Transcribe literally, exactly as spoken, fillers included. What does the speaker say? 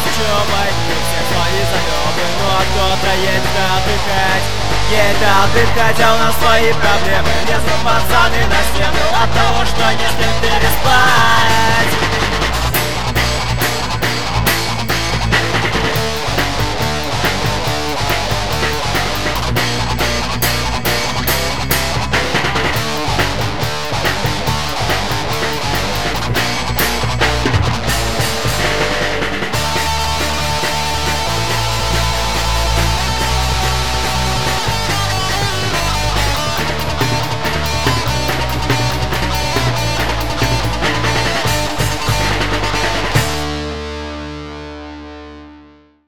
с учебой, и все свои заебы. Ну а кто-то едет отдыхать, едет отдыхать, а у нас свои проблемы. Лезут пацаны на стену от того, что не с кем переспать.